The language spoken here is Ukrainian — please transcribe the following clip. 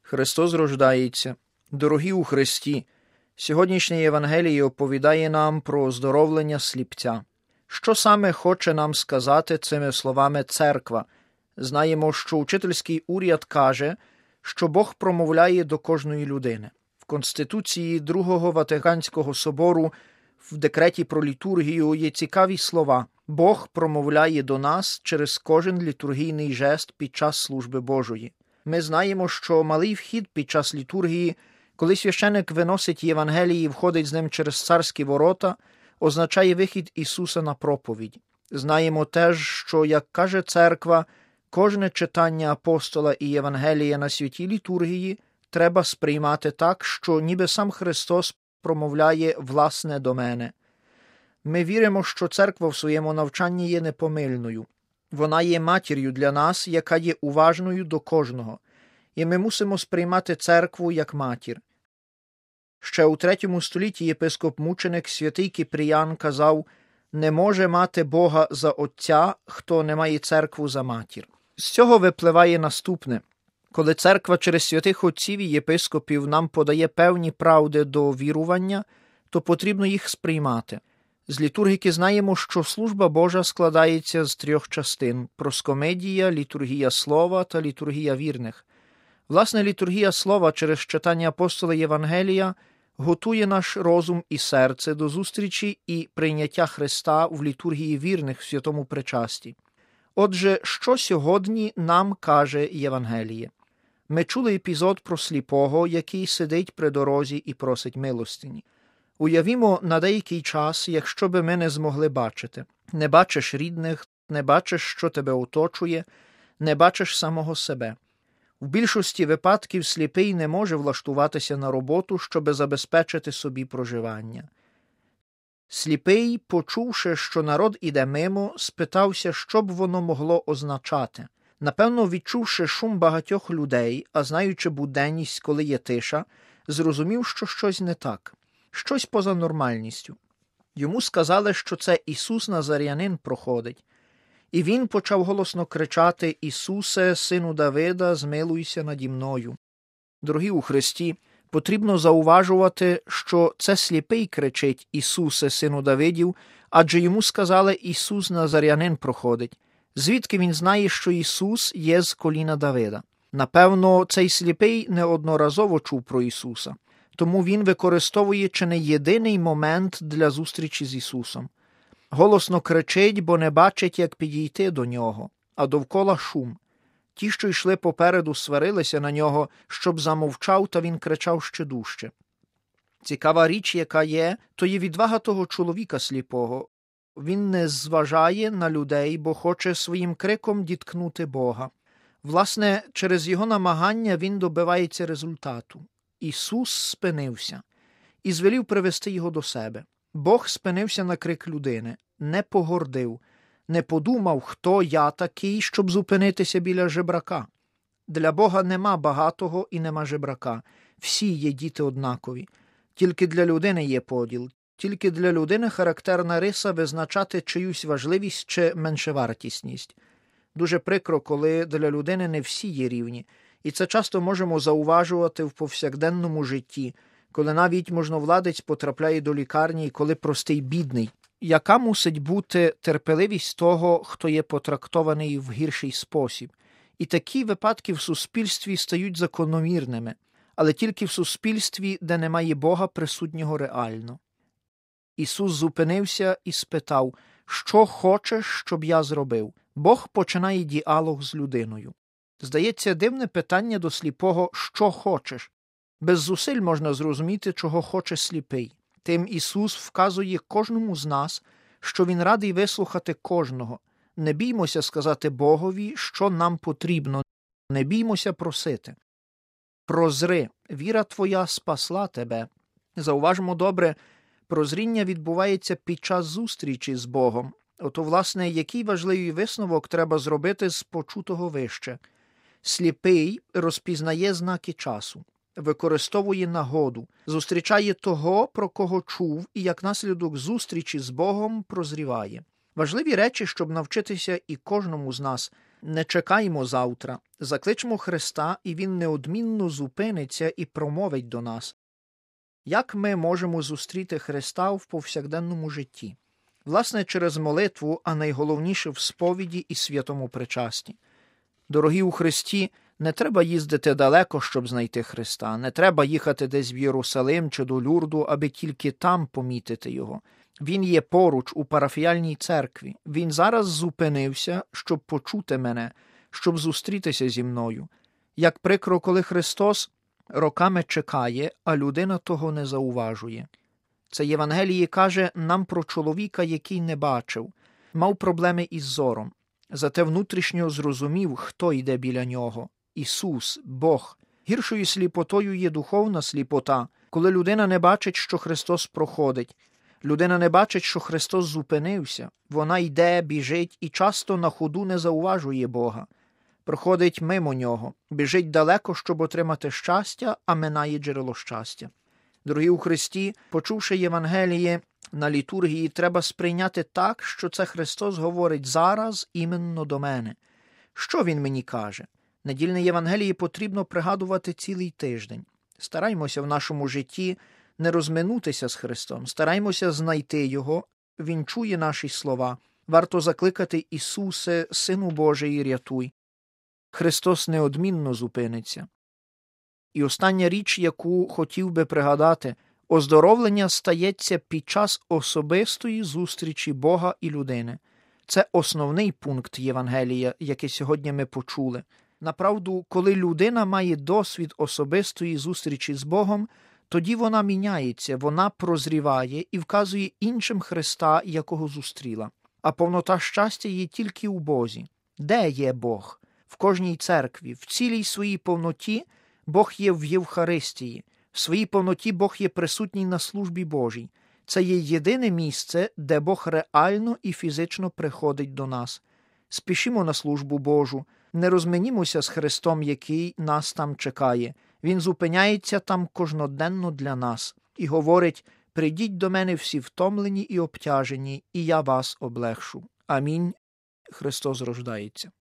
Христос рождається. Дорогі у Христі, сьогоднішнє Євангеліє оповідає нам про оздоровлення сліпця. Що саме хоче нам сказати цими словами церква? Знаємо, що учительський уряд каже, що Бог промовляє до кожної людини. В Конституції Другого Ватиканського собору в декреті про літургію є цікаві слова. Бог промовляє до нас через кожен літургійний жест під час служби Божої. Ми знаємо, що малий вхід під час літургії, коли священик виносить Євангелії і входить з ним через царські ворота, означає вихід Ісуса на проповідь. Знаємо теж, що, як каже церква, кожне читання апостола і Євангелія на святій літургії треба сприймати так, що ніби сам Христос промовляє власне до мене. Ми віримо, що церква в своєму навчанні є непомильною. Вона є матір'ю для нас, яка є уважною до кожного. І ми мусимо сприймати церкву як матір. Ще у 3 столітті єпископ-мученик святий Кіпріян казав: «Не може мати Бога за Отця, хто не має церкву за матір». З цього випливає наступне. Коли церква через святих отців і єпископів нам подає певні правди до вірування, то потрібно їх сприймати. З літургіки знаємо, що служба Божа складається з 3 частин – проскомедія, літургія слова та літургія вірних. Власне, літургія слова через читання апостола Євангелія готує наш розум і серце до зустрічі і прийняття Христа в літургії вірних в святому причасті. Отже, що сьогодні нам каже Євангеліє? Ми чули епізод про сліпого, який сидить при дорозі і просить милостині. Уявімо на деякий час, якщо би ми не змогли бачити. Не бачиш рідних, не бачиш, що тебе оточує, не бачиш самого себе. В більшості випадків сліпий не може влаштуватися на роботу, щоби забезпечити собі проживання. Сліпий, почувши, що народ іде мимо, спитався, що б воно могло означати. Напевно, відчувши шум багатьох людей, а знаючи буденність, коли є тиша, зрозумів, що щось не так. Щось поза нормальністю. Йому сказали, що це Ісус Назарянин проходить. І він почав голосно кричати: «Ісусе, сину Давида, змилуйся наді мною». Дорогі у Христі, потрібно зауважувати, що це сліпий кричить: «Ісусе, сину Давидів», адже йому сказали: «Ісус Назарянин проходить». Звідки він знає, що Ісус є з коліна Давида? Напевно, цей сліпий неодноразово чув про Ісуса. Тому він використовує чи не єдиний момент для зустрічі з Ісусом. Голосно кричить, бо не бачить, як підійти до нього, а довкола шум. Ті, що йшли попереду, сварилися на нього, щоб замовчав, та він кричав ще дужче. Цікава річ, яка є, то є відвага того чоловіка сліпого. Він не зважає на людей, бо хоче своїм криком діткнути Бога. Власне, через його намагання він добивається результату. Ісус спинився і звелів привести його до себе. Бог спинився на крик людини, не погордив, не подумав, хто я такий, щоб зупинитися біля жебрака. Для Бога нема багатого і нема жебрака. Всі є діти однакові. Тільки для людини є поділ. Тільки для людини характерна риса визначати чиюсь важливість чи меншовартісність. Дуже прикро, коли для людини не всі є рівні. І це часто можемо зауважувати в повсякденному житті, коли навіть можновладець потрапляє до лікарні і коли простий бідний. Яка мусить бути терпеливість того, хто є потрактований в гірший спосіб? І такі випадки в суспільстві стають закономірними, але тільки в суспільстві, де немає Бога присутнього реально. Ісус зупинився і спитав: «Що хочеш, щоб я зробив?» Бог починає діалог з людиною. Здається, дивне питання до сліпого: «Що хочеш?» Без зусиль можна зрозуміти, чого хоче сліпий. Тим Ісус вказує кожному з нас, що Він радий вислухати кожного. Не біймося сказати Богові, що нам потрібно. Не біймося просити. Прозри, віра твоя спасла тебе. Зауважмо добре, прозріння відбувається під час зустрічі з Богом. Ото, власне, який важливий висновок треба зробити з почутого вище. Сліпий розпізнає знаки часу, використовує нагоду, зустрічає того, про кого чув, і як наслідок зустрічі з Богом прозріває. Важливі речі, щоб навчитися і кожному з нас Не чекаймо завтра, закличмо Христа, і Він неодмінно зупиниться і промовить до нас. Як ми можемо зустріти Христа в повсякденному житті? Власне, через молитву, а найголовніше в сповіді і святому причасті. Дорогі у Христі, не треба їздити далеко, щоб знайти Христа, не треба їхати десь в Єрусалим чи до Люрду, аби тільки там помітити Його. Він є поруч у парафіяльній церкві. Він зараз зупинився, щоб почути мене, щоб зустрітися зі мною. Як прикро, коли Христос роками чекає, а людина того не зауважує. Це Євангеліє каже нам про чоловіка, який не бачив, мав проблеми із зором. Зате внутрішньо зрозумів, хто йде біля нього. Ісус, Бог. Гіршою сліпотою є духовна сліпота, коли людина не бачить, що Христос проходить. Людина не бачить, що Христос зупинився. Вона йде, біжить і часто на ходу не зауважує Бога. Проходить мимо Нього, біжить далеко, щоб отримати щастя, а минає джерело щастя. Дорогі у Христі, почувши Євангеліє на літургії, треба сприйняти так, що це Христос говорить зараз іменно до мене. Що Він мені каже? Недільне Євангеліє потрібно пригадувати цілий тиждень. Стараймося в нашому житті не розминутися з Христом, стараймося знайти Його, Він чує наші слова. Варто закликати: Ісусе, Сину Божий, рятуй. Христос неодмінно зупиниться. І остання річ, яку хотів би пригадати, оздоровлення стається під час особистої зустрічі Бога і людини. Це основний пункт Євангелія, який сьогодні ми почули. Направду, коли людина має досвід особистої зустрічі з Богом, тоді вона міняється, вона прозріває і вказує іншим Христа, якого зустріла. А повнота щастя є тільки у Бозі. Де є Бог? В кожній церкві, в цілій своїй повноті Бог є в Євхаристії. В своїй повноті Бог є присутній на службі Божій. Це є єдине місце, де Бог реально і фізично приходить до нас. Спішімо на службу Божу, не розминімося з Христом, який нас там чекає. Він зупиняється там кожноденно для нас і говорить: «Прийдіть до мене всі втомлені і обтяжені, і я вас облегшу». Амінь. Христос рождається.